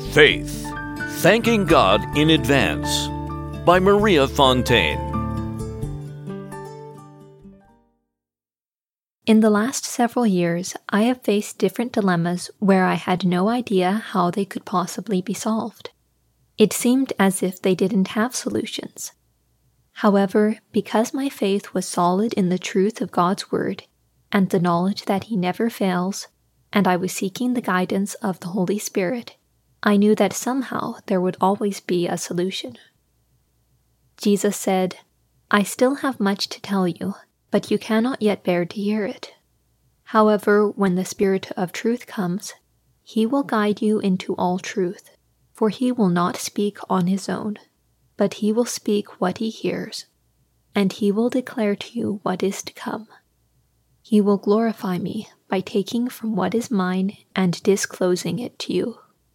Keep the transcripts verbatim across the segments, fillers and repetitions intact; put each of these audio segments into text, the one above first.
Faith, Thanking God in Advance by Maria Fontaine. In the last several years, I have faced different dilemmas where I had no idea how they could possibly be solved. It seemed as if they didn't have solutions. However, because my faith was solid in the truth of God's Word and the knowledge that He never fails, and I was seeking the guidance of the Holy Spirit, I knew that somehow there would always be a solution. Jesus said, "I still have much to tell you, but you cannot yet bear to hear it. However, when the Spirit of truth comes, He will guide you into all truth, for He will not speak on His own, but He will speak what He hears, and He will declare to you what is to come. He will glorify me by taking from what is mine and disclosing it to you."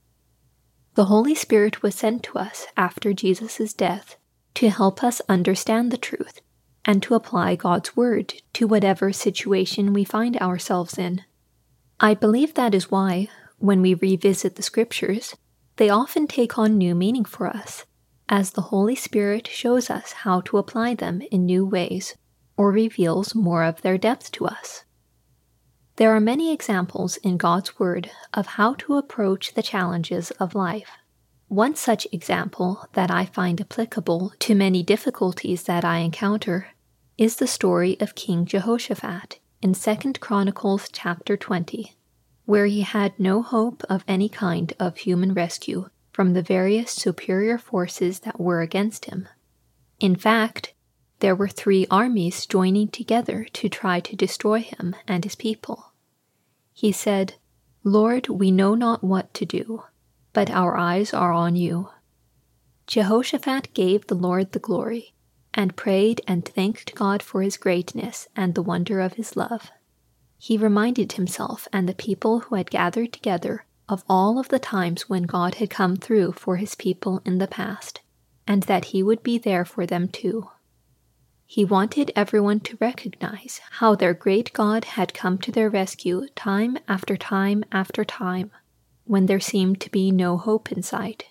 The Holy Spirit was sent to us after Jesus' death to help us understand the truth and to apply God's Word to whatever situation we find ourselves in. I believe that is why, when we revisit the Scriptures, they often take on new meaning for us, as the Holy Spirit shows us how to apply them in new ways, or reveals more of their depth to us. There are many examples in God's Word of how to approach the challenges of life. One such example that I find applicable to many difficulties that I encounter is the story of King Jehoshaphat in Second Chronicles chapter twenty, where he had no hope of any kind of human rescue from the various superior forces that were against him. In fact, there were three armies joining together to try to destroy him and his people. He said, "Lord, we know not what to do, but our eyes are on you." Jehoshaphat gave the Lord the glory, and prayed and thanked God for His greatness and the wonder of His love. He reminded himself and the people who had gathered together of all of the times when God had come through for His people in the past, and that He would be there for them too. He wanted everyone to recognize how their great God had come to their rescue time after time after time, when there seemed to be no hope in sight.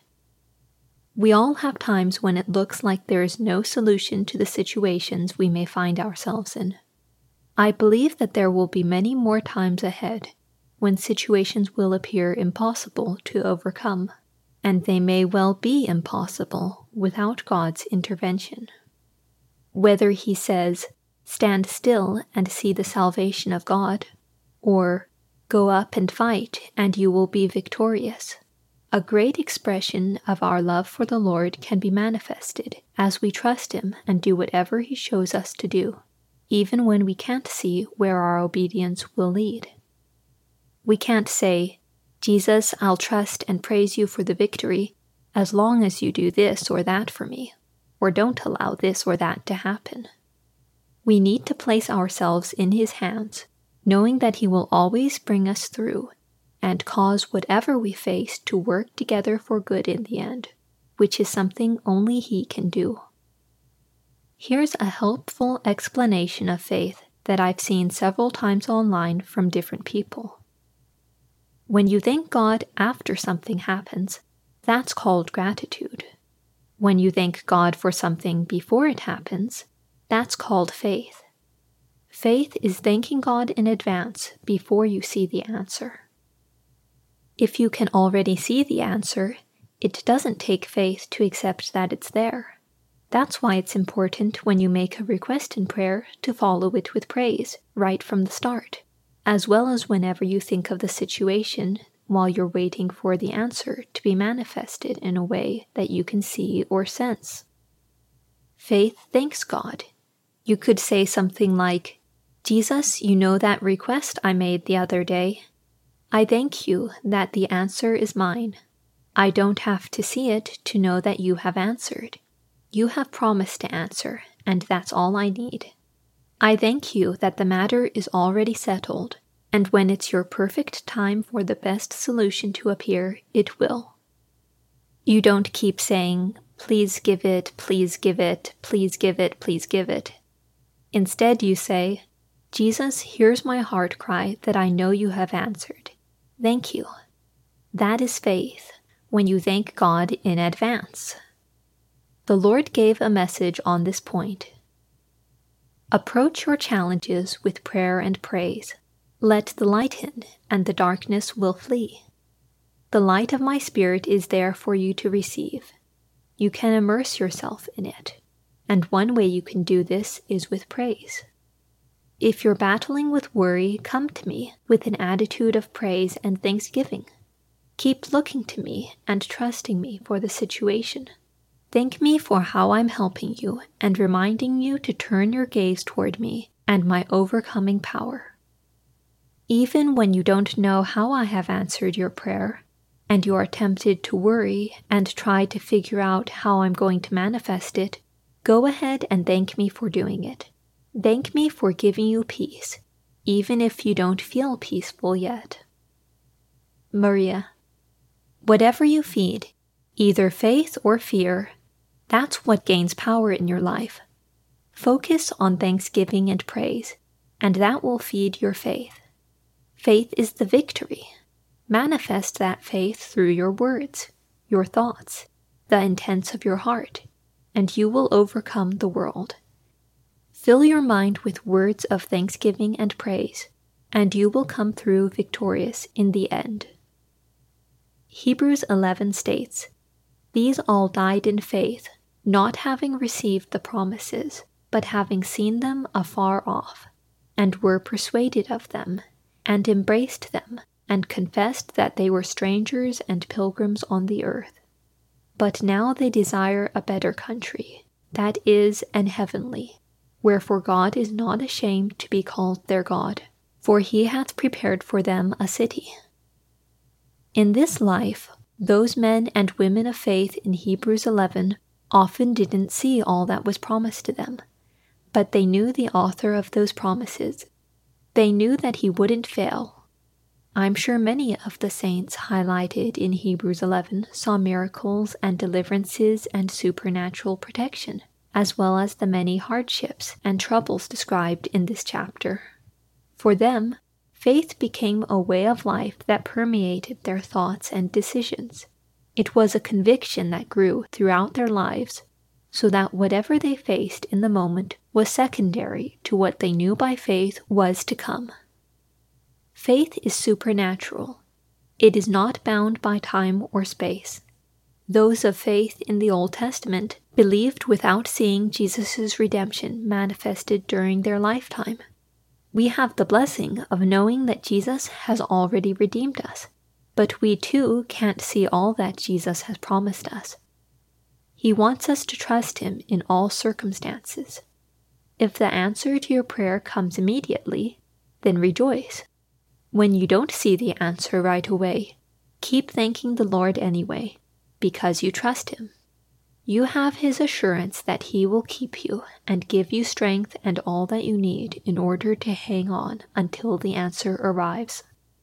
We all have times when it looks like there is no solution to the situations we may find ourselves in. I believe that there will be many more times ahead when situations will appear impossible to overcome, and they may well be impossible without God's intervention. Whether He says, "Stand still and see the salvation of God," or "Go up and fight and you will be victorious," a great expression of our love for the Lord can be manifested as we trust Him and do whatever He shows us to do, even when we can't see where our obedience will lead. We can't say, "Jesus, I'll trust and praise you for the victory as long as you do this or that for me," or "Don't allow this or that to happen." We need to place ourselves in His hands, knowing that He will always bring us through and cause whatever we face to work together for good in the end, which is something only He can do. Here's a helpful explanation of faith that I've seen several times online from different people. When you thank God after something happens, that's called gratitude. When you thank God for something before it happens, that's called faith. Faith is thanking God in advance before you see the answer. If you can already see the answer, it doesn't take faith to accept that it's there. That's why it's important when you make a request in prayer to follow it with praise right from the start, as well as whenever you think of the situation while you're waiting for the answer to be manifested in a way that you can see or sense. Faith thanks God. You could say something like, "Jesus, you know that request I made the other day. I thank you that the answer is mine. I don't have to see it to know that you have answered. You have promised to answer, and that's all I need. I thank you that the matter is already settled, and when it's your perfect time for the best solution to appear, it will." You don't keep saying, "Please give it, please give it, please give it, please give it." Instead you say, "Jesus, here's my heart cry that I know you have answered. Thank you." That is faith, when you thank God in advance. The Lord gave a message on this point. Approach your challenges with prayer and praise. Let the light in, and the darkness will flee. The light of my Spirit is there for you to receive. You can immerse yourself in it, and one way you can do this is with praise. If you're battling with worry, come to me with an attitude of praise and thanksgiving. Keep looking to me and trusting me for the situation. Thank me for how I'm helping you and reminding you to turn your gaze toward me and my overcoming power. Even when you don't know how I have answered your prayer, and you are tempted to worry and try to figure out how I'm going to manifest it, go ahead and thank me for doing it. Thank me for giving you peace, even if you don't feel peaceful yet. Maria. Whatever you feed, either faith or fear, that's what gains power in your life. Focus on thanksgiving and praise, and that will feed your faith. Faith is the victory. Manifest that faith through your words, your thoughts, the intents of your heart, and you will overcome the world. Fill your mind with words of thanksgiving and praise, and you will come through victorious in the end. Hebrews eleven states, "These all died in faith, not having received the promises, but having seen them afar off, and were persuaded of them, and embraced them, and confessed that they were strangers and pilgrims on the earth. But now they desire a better country, that is, an heavenly. Wherefore God is not ashamed to be called their God, for he hath prepared for them a city." In this life, those men and women of faith in Hebrews eleven often didn't see all that was promised to them, but they knew the author of those promises. They knew that he wouldn't fail. I'm sure many of the saints highlighted in Hebrews eleven saw miracles and deliverances and supernatural protection, as well as the many hardships and troubles described in this chapter. For them, faith became a way of life that permeated their thoughts and decisions. It was a conviction that grew throughout their lives, so that whatever they faced in the moment was secondary to what they knew by faith was to come. Faith is supernatural. It is not bound by time or space. Those of faith in the Old Testament believed without seeing Jesus' redemption manifested during their lifetime. We have the blessing of knowing that Jesus has already redeemed us, but we too can't see all that Jesus has promised us. He wants us to trust him in all circumstances. If the answer to your prayer comes immediately, then rejoice. When you don't see the answer right away, keep thanking the Lord anyway, because you trust him. You have his assurance that he will keep you and give you strength and all that you need in order to hang on until the answer arrives.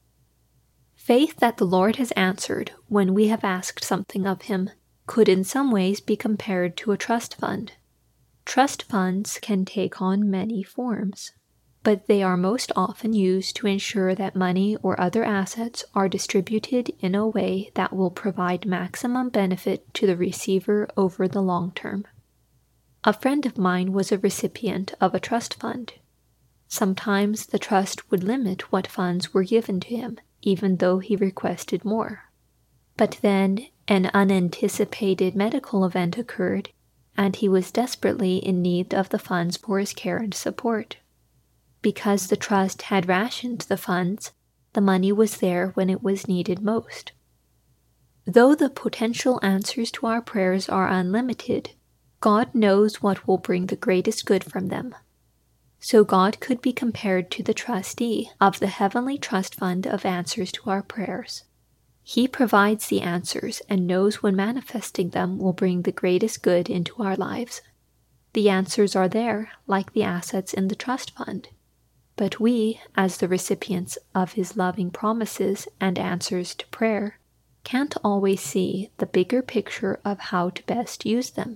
Faith that the Lord has answered when we have asked something of him could in some ways be compared to a trust fund. Trust funds can take on many forms, but they are most often used to ensure that money or other assets are distributed in a way that will provide maximum benefit to the receiver over the long term. A friend of mine was a recipient of a trust fund. Sometimes the trust would limit what funds were given to him, even though he requested more. But then an unanticipated medical event occurred, and he was desperately in need of the funds for his care and support. Because the trust had rationed the funds, the money was there when it was needed most. Though the potential answers to our prayers are unlimited, God knows what will bring the greatest good from them. So God could be compared to the trustee of the heavenly trust fund of answers to our prayers. He provides the answers and knows when manifesting them will bring the greatest good into our lives. The answers are there, like the assets in the trust fund. But we, as the recipients of his loving promises and answers to prayer, can't always see the bigger picture of how to best use them.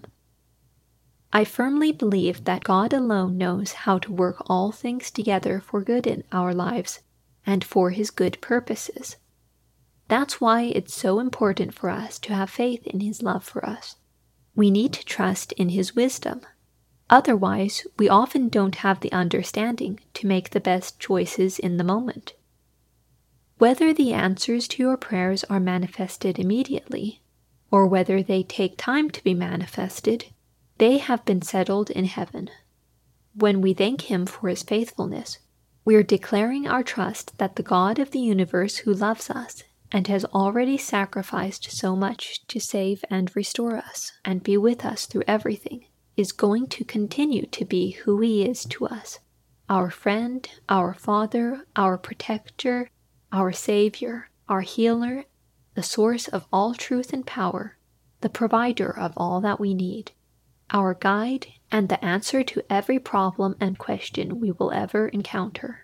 I firmly believe that God alone knows how to work all things together for good in our lives and for his good purposes. That's why it's so important for us to have faith in His love for us. We need to trust in His wisdom. Otherwise, we often don't have the understanding to make the best choices in the moment. Whether the answers to your prayers are manifested immediately, or whether they take time to be manifested, they have been settled in heaven. When we thank Him for His faithfulness, we are declaring our trust that the God of the universe who loves us and has already sacrificed so much to save and restore us and be with us through everything is going to continue to be who He is to us, our friend, our Father, our protector, our Savior, our healer, the source of all truth and power, the provider of all that we need, our guide, and the answer to every problem and question we will ever encounter.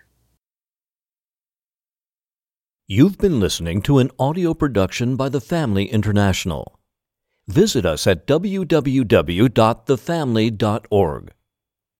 You've been listening to an audio production by The Family International. Visit us at w w w dot the family dot org.